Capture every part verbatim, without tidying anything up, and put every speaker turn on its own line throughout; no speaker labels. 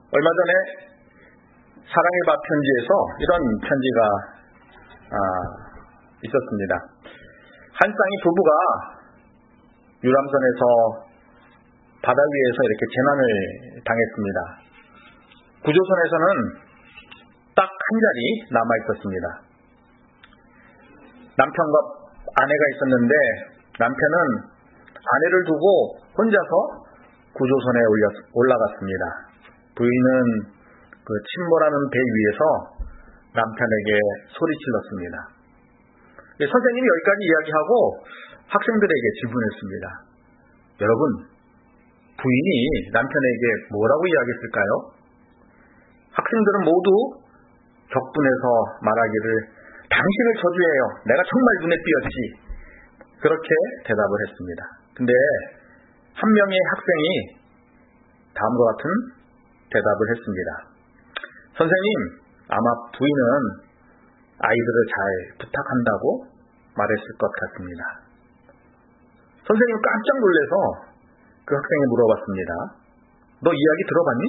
얼마 전에 사랑의 밥 편지에서 이런 편지가 아, 있었습니다. 한 쌍의 부부가 유람선에서 바다 위에서 이렇게 재난을 당했습니다. 구조선에서는 딱 한 자리 남아 있었습니다. 남편과 아내가 있었는데 남편은 아내를 두고 혼자서 구조선에 올라갔습니다. 부인은 그 침몰하는 배 위에서 남편에게 소리질렀습니다. 선생님이 여기까지 이야기하고 학생들에게 질문했습니다. 여러분, 부인이 남편에게 뭐라고 이야기했을까요? 학생들은 모두 격분해서 말하기를 당신을 저주해요. 내가 정말 눈에 띄었지. 그렇게 대답을 했습니다. 근데 한 명의 학생이 다음과 같은 대답을 했습니다. 선생님, 아마 부인은 아이들을 잘 부탁한다고 말했을 것 같습니다. 선생님은 깜짝 놀라서 그 학생이 물어봤습니다. 너 이야기 들어봤니?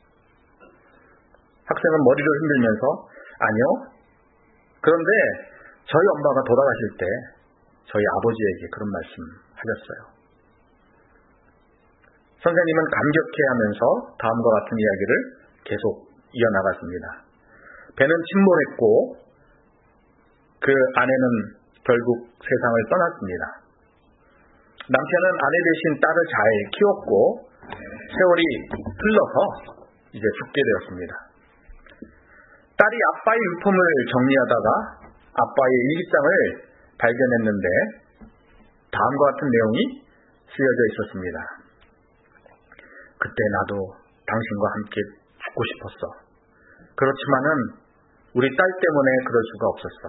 학생은 머리를 흔들면서 아니요. 그런데 저희 엄마가 돌아가실 때 저희 아버지에게 그런 말씀 하셨어요. 선생님은 감격해하면서 다음과 같은 이야기를 계속 이어나갔습니다. 배는 침몰했고 그 아내는 결국 세상을 떠났습니다. 남편은 아내 대신 딸을 잘 키웠고 세월이 흘러서 이제 죽게 되었습니다. 딸이 아빠의 유품을 정리하다가 아빠의 일기장을 발견했는데 다음과 같은 내용이 쓰여져 있었습니다. 그때 나도 당신과 함께 죽고 싶었어. 그렇지만은 우리 딸 때문에 그럴 수가 없었어.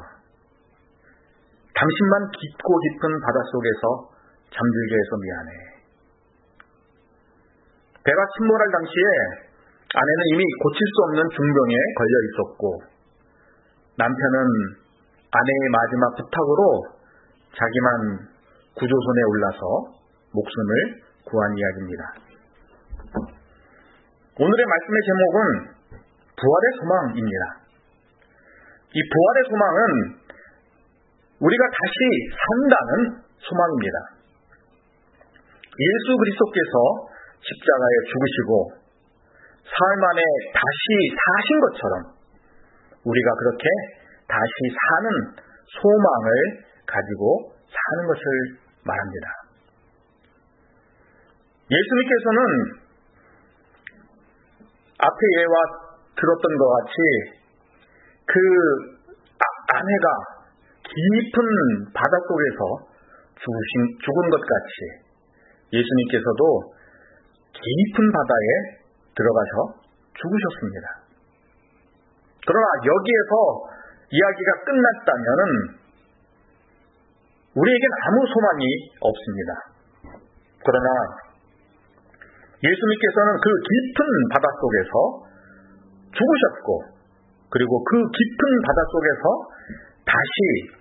당신만 깊고 깊은 바닷속에서 잠들게 해서 미안해. 배가 침몰할 당시에 아내는 이미 고칠 수 없는 중병에 걸려 있었고 남편은 아내의 마지막 부탁으로 자기만 구조선에 올라서 목숨을 구한 이야기입니다. 오늘의 말씀의 제목은 부활의 소망입니다. 이 부활의 소망은 우리가 다시 산다는 소망입니다. 예수 그리스도께서 십자가에 죽으시고 사흘 만에 다시 사신 것처럼 우리가 그렇게 다시 사는 소망을 가지고 사는 것을 말합니다. 예수님께서는 앞에 예와 들었던 것 같이 그 아내가 깊은 바닷속에서 죽으신, 죽은 것 같이 예수님께서도 깊은 바다에 들어가서 죽으셨습니다. 그러나 여기에서 이야기가 끝났다면은 우리에겐 아무 소망이 없습니다. 그러나 예수님께서는 그 깊은 바닷속에서 죽으셨고 그리고 그 깊은 바닷속에서 다시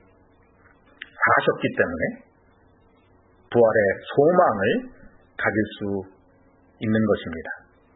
사셨기 때문에 부활의 소망을 가질 수 있는 것입니다.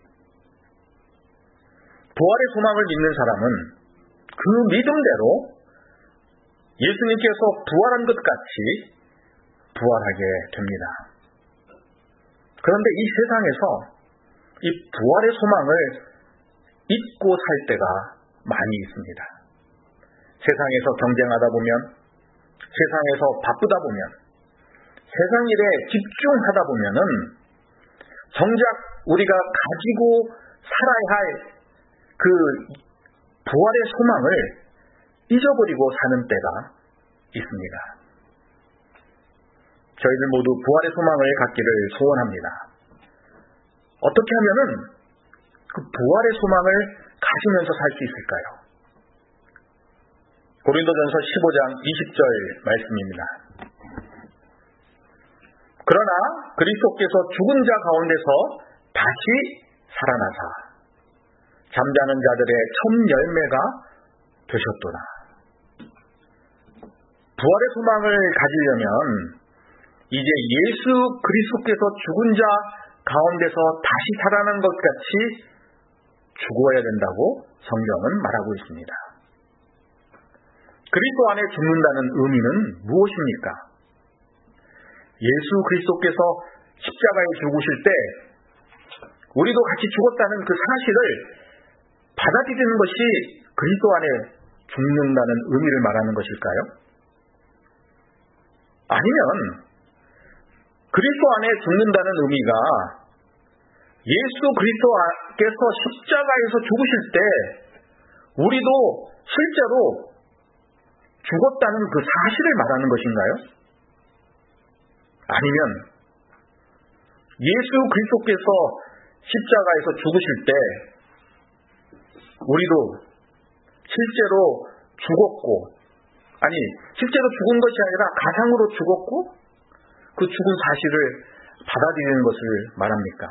부활의 소망을 믿는 사람은 그 믿음대로 예수님께서 부활한 것 같이 부활하게 됩니다. 그런데 이 세상에서 이 부활의 소망을 잊고 살 때가 많이 있습니다. 세상에서 경쟁하다 보면, 세상에서 바쁘다 보면, 세상 일에 집중하다 보면은 정작 우리가 가지고 살아야 할 그 부활의 소망을 잊어버리고 사는 때가 있습니다. 저희들 모두 부활의 소망을 갖기를 소원합니다. 어떻게 하면은 그 부활의 소망을 가지면서 살 수 있을까요? 고린도전서 십오 장 이십 절 말씀입니다. 그러나 그리스도께서 죽은 자 가운데서 다시 살아나사 잠자는 자들의 첫 열매가 되셨도다. 부활의 소망을 가지려면 이제 예수 그리스도께서 죽은 자 가운데서 다시 살아난 것 같이 죽어야 된다고 성경은 말하고 있습니다. 그리스도 안에 죽는다는 의미는 무엇입니까? 예수 그리스도께서 십자가에 죽으실 때 우리도 같이 죽었다는 그 사실을 받아들이는 것이 그리스도 안에 죽는다는 의미를 말하는 것일까요? 아니면 그리스도 안에 죽는다는 의미가 예수 그리스도께서 십자가에서 죽으실 때 우리도 실제로 죽었다는 그 사실을 말하는 것인가요? 아니면 예수 그리스도께서 십자가에서 죽으실 때 우리도 실제로 죽었고, 아니 실제로 죽은 것이 아니라 가상으로 죽었고 그 죽은 사실을 받아들이는 것을 말합니까?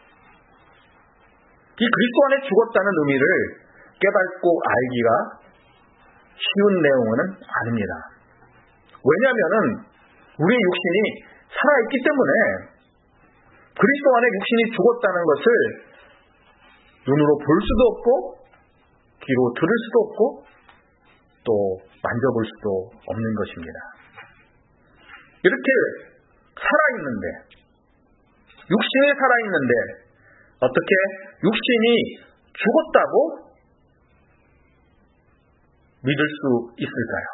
이 그리스도 안에 죽었다는 의미를 깨닫고 알기가 쉬운 내용은 아닙니다. 왜냐하면 우리의 육신이 살아있기 때문에 그리스도 안에 육신이 죽었다는 것을 눈으로 볼 수도 없고 귀로 들을 수도 없고 또 만져볼 수도 없는 것입니다. 이렇게 살아있는데, 육신이 살아있는데 어떻게 육신이 죽었다고 믿을 수 있을까요?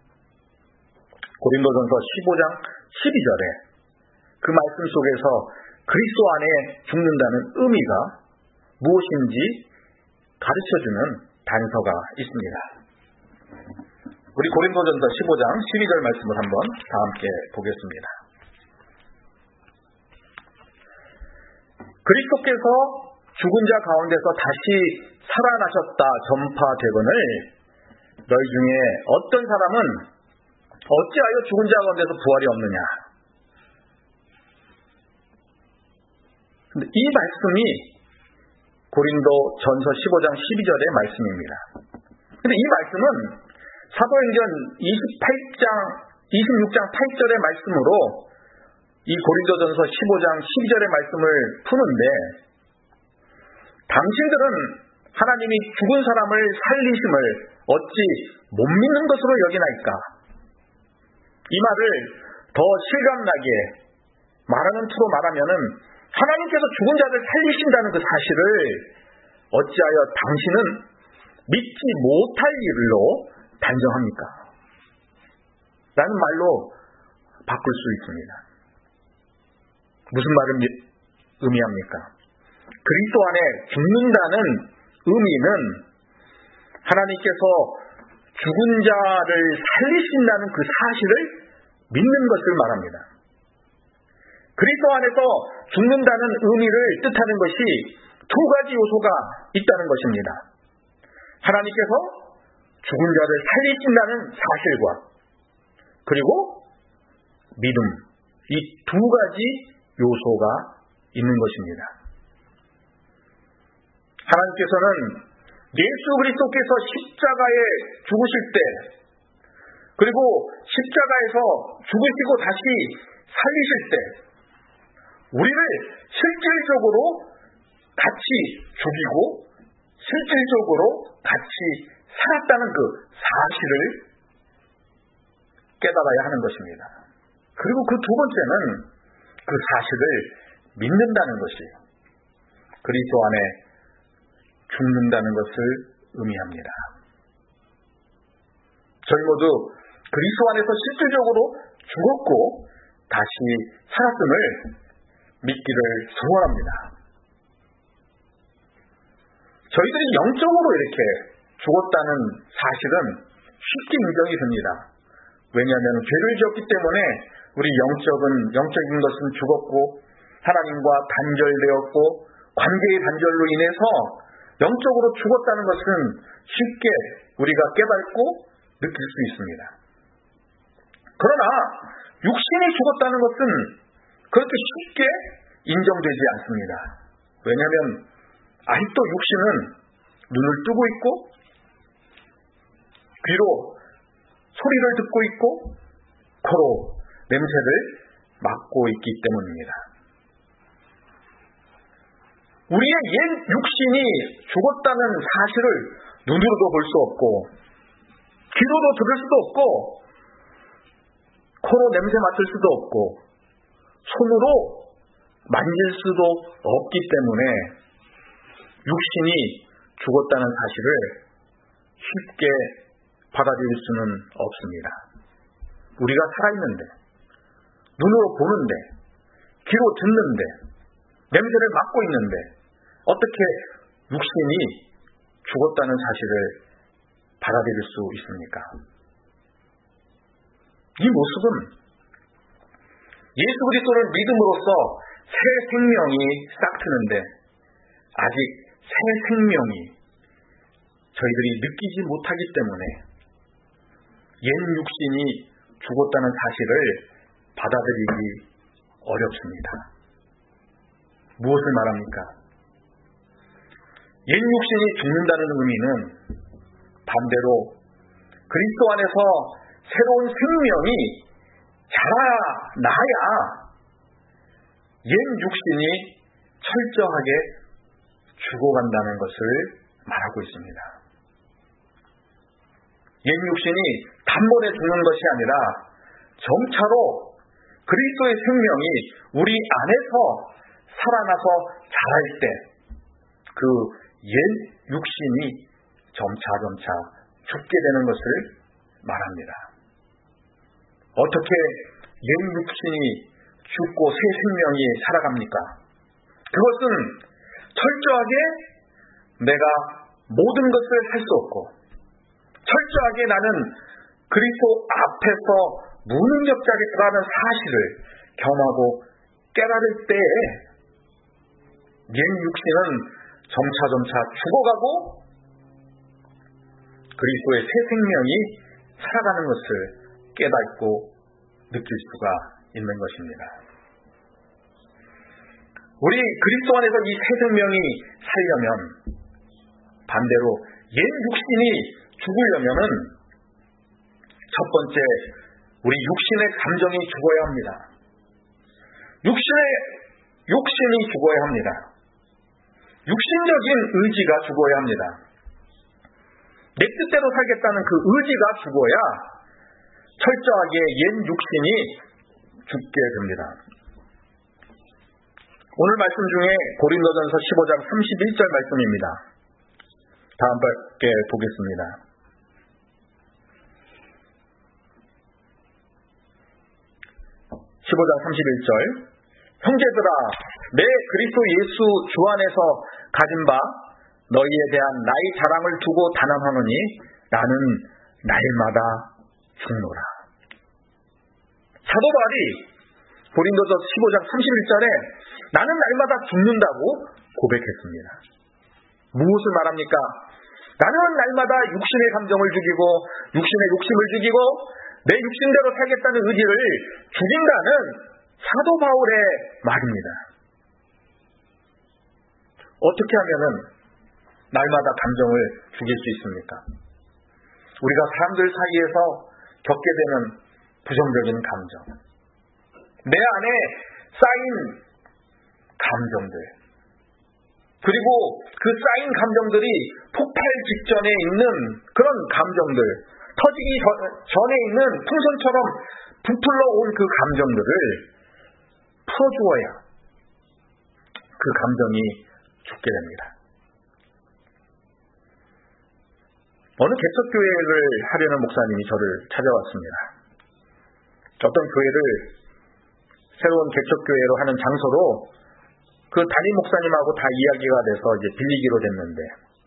고린도전서 십오 장 십이 절에 그 말씀 속에서 그리스도 안에 죽는다는 의미가 무엇인지 가르쳐주는 단서가 있습니다. 우리 고린도전서 십오 장 십이 절 말씀을 한번 다 함께 보겠습니다. 그리스도께서 죽은 자 가운데서 다시 살아나셨다 전파되거늘 너희 중에 어떤 사람은 어찌하여 죽은 자 가운데서 부활이 없느냐. 근데 이 말씀이 고린도 전서 십오 장 십이 절의 말씀입니다. 근데 이 말씀은 사도행전 이십팔 장, 이십육 장 팔 절의 말씀으로 이 고린도전서 십오 장 십이 절의 말씀을 푸는데 당신들은 하나님이 죽은 사람을 살리심을 어찌 못 믿는 것으로 여기나이까? 이 말을 더 실감나게 말하는 투로 말하면은 하나님께서 죽은 자를 살리신다는 그 사실을 어찌하여 당신은 믿지 못할 일로 단정합니까? 라는 말로 바꿀 수 있습니다. 무슨 말을 의미합니까? 그리스도 안에 죽는다는 의미는 하나님께서 죽은 자를 살리신다는 그 사실을 믿는 것을 말합니다. 그리스도 안에서 죽는다는 의미를 뜻하는 것이 두 가지 요소가 있다는 것입니다. 하나님께서 죽은 자를 살리신다는 사실과 그리고 믿음, 이 두 가지 요소가 있는 것입니다. 하나님께서는 예수 그리스도께서 십자가에 죽으실 때 그리고 십자가에서 죽으시고 다시 살리실 때 우리를 실질적으로 같이 죽이고 실질적으로 같이 살았다는 그 사실을 깨달아야 하는 것입니다. 그리고 그 두 번째는 그 사실을 믿는다는 것이 그리스도 안에 죽는다는 것을 의미합니다. 저희 모두 그리스도 안에서 실질적으로 죽었고 다시 살았음을 믿기를 소원합니다. 저희들이 영적으로 이렇게 죽었다는 사실은 쉽게 인정이 됩니다. 왜냐하면 죄를 지었기 때문에 우리 영적은, 영적인 것은 죽었고 하나님과 단절되었고 관계의 단절로 인해서 영적으로 죽었다는 것은 쉽게 우리가 깨닫고 느낄 수 있습니다. 그러나 육신이 죽었다는 것은 그렇게 쉽게 인정되지 않습니다. 왜냐하면 아직도 육신은 눈을 뜨고 있고 귀로 소리를 듣고 있고 코로 냄새를 맡고 있기 때문입니다. 우리의 옛 육신이 죽었다는 사실을 눈으로도 볼 수 없고 귀로도 들을 수도 없고 코로 냄새 맡을 수도 없고 손으로 만질 수도 없기 때문에 육신이 죽었다는 사실을 쉽게 받아들일 수는 없습니다. 우리가 살아있는데, 눈으로 보는데, 귀로 듣는데, 냄새를 맡고 있는데 어떻게 육신이 죽었다는 사실을 받아들일 수 있습니까? 이 모습은 예수 그리스도를 믿음으로써 새 생명이 싹트는데 아직 새 생명이 저희들이 느끼지 못하기 때문에 옛 육신이 죽었다는 사실을 받아들이기 어렵습니다. 무엇을 말합니까? 옛 육신이 죽는다는 의미는 반대로 그리스도 안에서 새로운 생명이 자라나야 옛 육신이 철저하게 죽어간다는 것을 말하고 있습니다. 옛 육신이 단번에 죽는 것이 아니라 점차로 그리스도의 생명이 우리 안에서 살아나서 자랄 때 그 옛 육신이 점차점차 죽게 되는 것을 말합니다. 어떻게 옛 육신이 죽고 새 생명이 살아갑니까? 그것은 철저하게 내가 모든 것을 할 수 없고 철저하게 나는 그리스도 앞에서 무능력자라는 사실을 경험하고 깨달을 때에 옛 육신은 점차점차 죽어가고 그리스도의 새 생명이 살아가는 것을 깨닫고 느낄 수가 있는 것입니다. 우리 그리스도 안에서 이 새 생명이 살려면 반대로 옛 육신이 죽으려면은 첫 번째 우리 육신의 감정이 죽어야 합니다. 육신의 욕심이 죽어야 합니다. 육신적인 의지가 죽어야 합니다. 내 뜻대로 살겠다는 그 의지가 죽어야 철저하게 옛 육신이 죽게 됩니다. 오늘 말씀 중에 고린도전서 십오 장 삼십일 절 말씀입니다. 다음 밖에 보겠습니다. 십오 장 삼십일 절 형제들아 내 그리스도 예수 주 안에서 가진 바 너희에 대한 나의 자랑을 두고 단언하노니 나는 날마다 죽노라. 사도 바울이 고린도전서 십오 장 삼십일 절에 나는 날마다 죽는다고 고백했습니다. 무엇을 말합니까? 나는 날마다 육신의 감정을 죽이고 육신의 욕심을 죽이고 내 육신대로 살겠다는 의지를 죽인다는 사도 바울의 말입니다. 어떻게 하면은 날마다 감정을 죽일 수 있습니까? 우리가 사람들 사이에서 겪게 되는 부정적인 감정, 내 안에 쌓인 감정들, 그리고 그 쌓인 감정들이 폭발 직전에 있는 그런 감정들, 터지기 전에 있는 풍선처럼 부풀러 온 그 감정들을 풀어주어야 그 감정이 죽게 됩니다. 어느 개척교회를 하려는 목사님이 저를 찾아왔습니다. 어떤 교회를 새로운 개척교회로 하는 장소로 그 담임 목사님하고 다 이야기가 돼서 이제 빌리기로 됐는데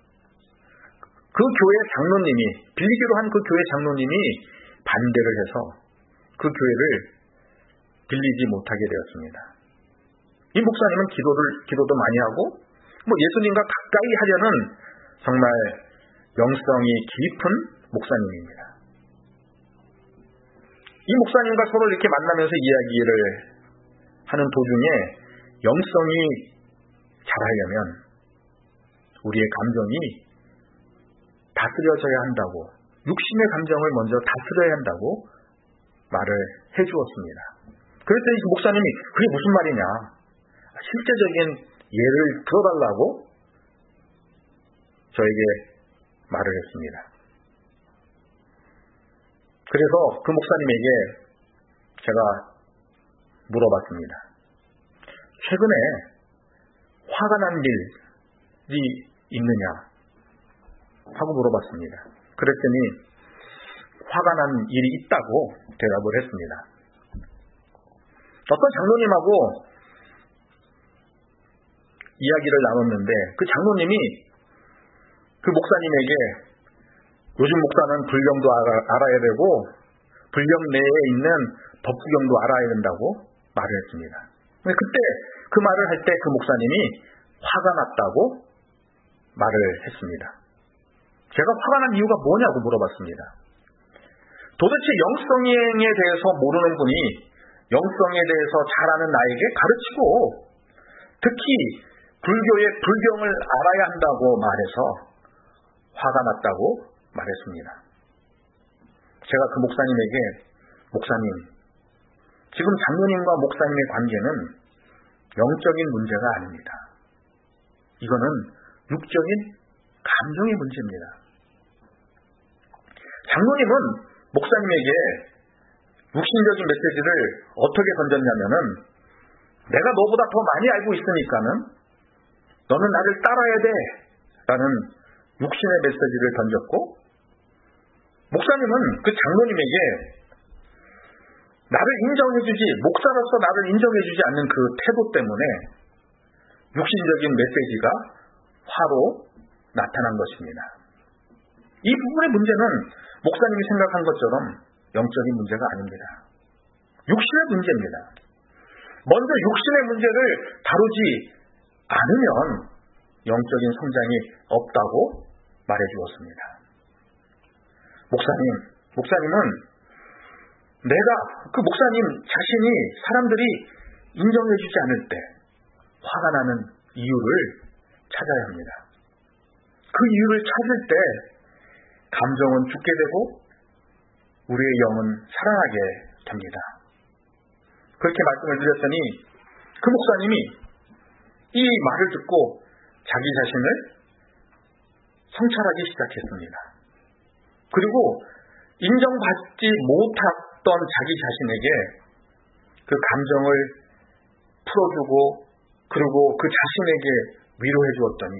그 교회 장로님이 빌리기로 한 그 교회 장로님이 반대를 해서 그 교회를 빌리지 못하게 되었습니다. 이 목사님은 기도를 기도도 많이 하고 뭐 예수님과 가까이 하려는 정말 영성이 깊은 목사님입니다. 이 목사님과 서로 이렇게 만나면서 이야기를 하는 도중에 영성이 자라려면 우리의 감정이 다스려져야 한다고, 육신의 감정을 먼저 다스려야 한다고 말을 해주었습니다. 그랬더니 목사님이 그게 무슨 말이냐, 실제적인 예를 들어달라고 저에게 말을 했습니다. 그래서 그 목사님에게 제가 물어봤습니다. 최근에 화가 난 일이 있느냐 하고 물어봤습니다. 그랬더니 화가 난 일이 있다고 대답을 했습니다. 어떤 장로님하고 이야기를 나눴는데 그 장로님이 그 목사님에게 요즘 목사는 불경도 알아, 알아야 되고 불경 내에 있는 법구경도 알아야 된다고 말을 했습니다. 그때 그 말을 할 때 그 목사님이 화가 났다고 말을 했습니다. 제가 화가 난 이유가 뭐냐고 물어봤습니다. 도대체 영성에 대해서 모르는 분이 영성에 대해서 잘 아는 나에게 가르치고 특히 불교의 불경을 알아야 한다고 말해서 화가 났다고 말했습니다. 제가 그 목사님에게 목사님, 지금 장로님과 목사님의 관계는 영적인 문제가 아닙니다. 이거는 육적인 감정의 문제입니다. 장로님은 목사님에게 육신적인 메시지를 어떻게 던졌냐면은 내가 너보다 더 많이 알고 있으니까는 너는 나를 따라야 돼 라는 육신의 메시지를 던졌고 목사님은 그 장로님에게 나를 인정해주지 목사로서 나를 인정해주지 않는 그 태도 때문에 육신적인 메시지가 화로 나타난 것입니다. 이 부분의 문제는 목사님이 생각한 것처럼 영적인 문제가 아닙니다. 육신의 문제입니다. 먼저 육신의 문제를 다루지 않으면 영적인 성장이 없다고 말해 주었습니다. 목사님, 목사님은 내가 그 목사님 자신이 사람들이 인정해 주지 않을 때 화가 나는 이유를 찾아야 합니다. 그 이유를 찾을 때 감정은 죽게 되고 우리의 영은 살아나게 됩니다. 그렇게 말씀을 드렸더니 그 목사님이 이 말을 듣고 자기 자신을 성찰하기 시작했습니다. 그리고 인정받지 못했던 자기 자신에게 그 감정을 풀어주고 그리고 그 자신에게 위로해 주었더니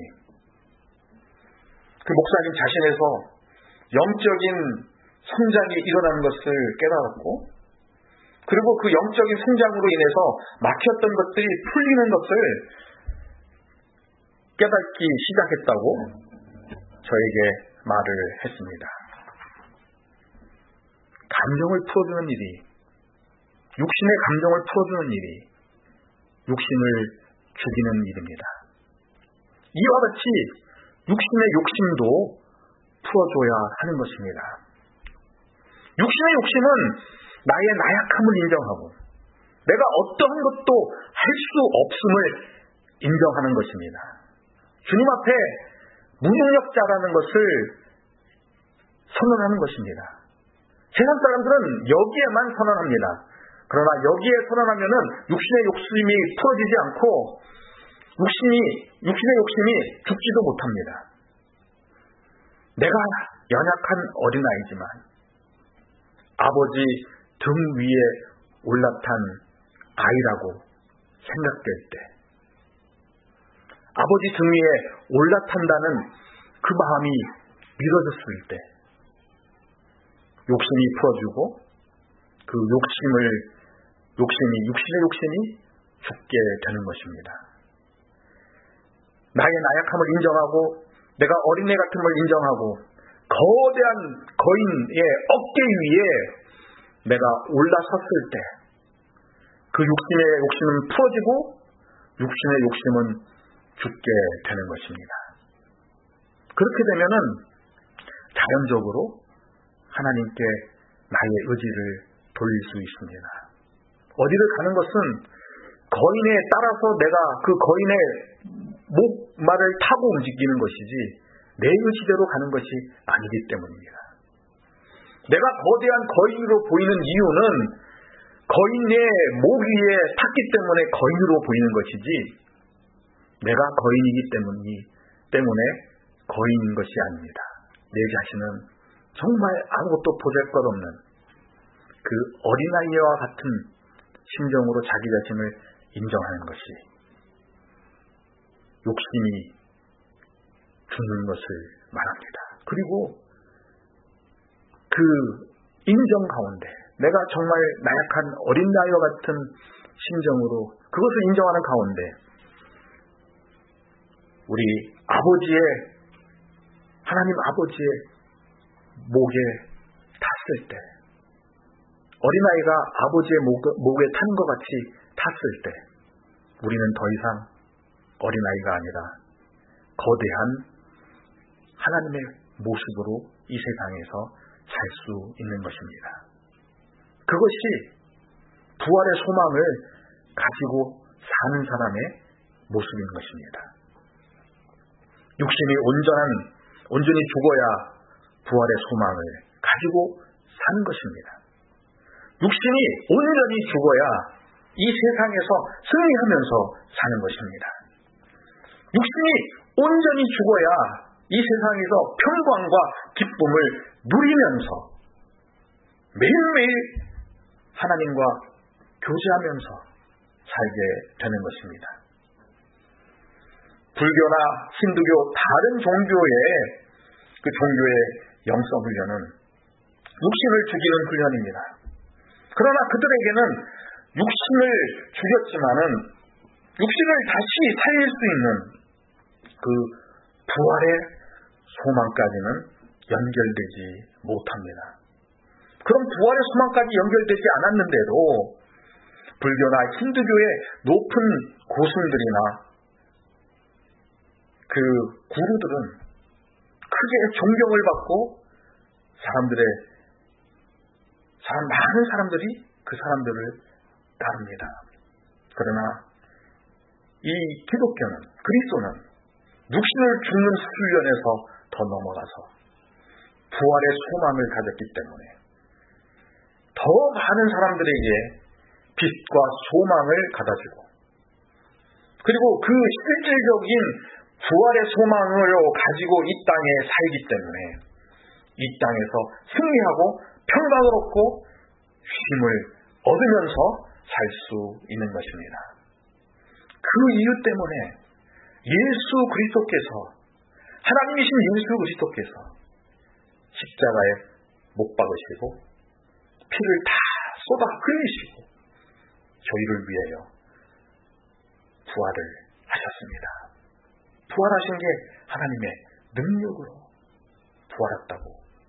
그 목사님 자신에서 영적인 성장이 일어나는 것을 깨달았고 그리고 그 영적인 성장으로 인해서 막혔던 것들이 풀리는 것을 깨닫기 시작했다고 저에게 말을 했습니다. 감정을 풀어주는 일이 육신의 감정을 풀어주는 일이 육신을 죽이는 일입니다. 이와 같이 육신의 욕심도 풀어줘야 하는 것입니다. 육신의 욕심은 나의 나약함을 인정하고 내가 어떠한 것도 할 수 없음을 인정하는 것입니다. 주님 앞에 무능력자라는 것을 선언하는 것입니다. 세상 사람들은 여기에만 선언합니다. 그러나 여기에 선언하면은 육신의 욕심이 풀어지지 않고 욕심이, 육신의 욕심이 죽지도 못합니다. 내가 연약한 어린아이지만 아버지 등 위에 올라탄 아이라고 생각될 때 아버지 등 위에 올라탄다는 그 마음이 믿어졌을 때 욕심이 풀어주고 그 욕심을 욕심이 육신의 욕심이 죽게 되는 것입니다. 나의 나약함을 인정하고 내가 어린애 같은 걸 인정하고 거대한 거인의 어깨 위에 내가 올라섰을 때 그 육신의 욕심은 풀어지고 육신의 욕심은 죽게 되는 것입니다. 그렇게 되면은 자연적으로 하나님께 나의 의지를 돌릴 수 있습니다. 어디를 가는 것은 거인에 따라서 내가 그 거인의 목말을 타고 움직이는 것이지 내 의지대로 가는 것이 아니기 때문입니다. 내가 거대한 거인으로 보이는 이유는 거인의 목 위에 탔기 때문에 거인으로 보이는 것이지 내가 거인이기 때문이, 때문에 거인인 것이 아닙니다. 내 자신은 정말 아무것도 보잘것없는 그 어린아이와 같은 심정으로 자기 자신을 인정하는 것이 욕심이 죽는 것을 말합니다. 그리고 그 인정 가운데 내가 정말 나약한 어린아이와 같은 심정으로 그것을 인정하는 가운데 우리 아버지의 하나님 아버지의 목에 탔을 때 어린아이가 아버지의 목, 목에 탄 것 같이 탔을 때 우리는 더 이상 어린아이가 아니라 거대한 하나님의 모습으로 이 세상에서 살 수 있는 것입니다. 그것이 부활의 소망을 가지고 사는 사람의 모습인 것입니다. 육신이 온전한, 온전히 죽어야 부활의 소망을 가지고 사는 것입니다. 육신이 온전히 죽어야 이 세상에서 승리하면서 사는 것입니다. 육신이 온전히 죽어야 이 세상에서 평강과 기쁨을 누리면서 매일매일 하나님과 교제하면서 살게 되는 것입니다. 불교나 힌두교 다른 종교의 그 종교의 영성 훈련은 육신을 죽이는 훈련입니다. 그러나 그들에게는 육신을 죽였지만은 육신을 다시 살릴 수 있는 그 부활의 소망까지는 연결되지 못합니다. 그럼 부활의 소망까지 연결되지 않았는데도 불교나 힌두교의 높은 고승들이나 그 구루들은 크게 존경을 받고 사람들의 사람 많은 사람들이 그 사람들을 따릅니다. 그러나 이 기독교는 그리스도는 육신을 죽는 훈련에서 더 넘어가서 부활의 소망을 가졌기 때문에 더 많은 사람들에게 빛과 소망을 가다주고 그리고 그 실질적인 부활의 소망을 가지고 이 땅에 살기 때문에 이 땅에서 승리하고 평강을 얻고 힘을 얻으면서 살 수 있는 것입니다. 그 이유 때문에 예수 그리스도께서 하나님이신 예수 그리스도께서 십자가에 못 박으시고 피를 다 쏟아 흘리시고 저희를 위하여 부활을 하셨습니다. 부활하신 게 하나님의 능력으로 부활했다고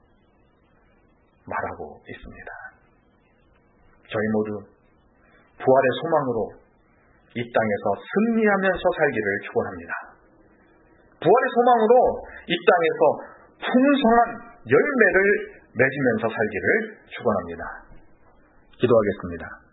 말하고 있습니다. 저희 모두 부활의 소망으로 이 땅에서 승리하면서 살기를 축원합니다. 부활의 소망으로 이 땅에서 풍성한 열매를 맺으면서 살기를 축원합니다. 기도하겠습니다.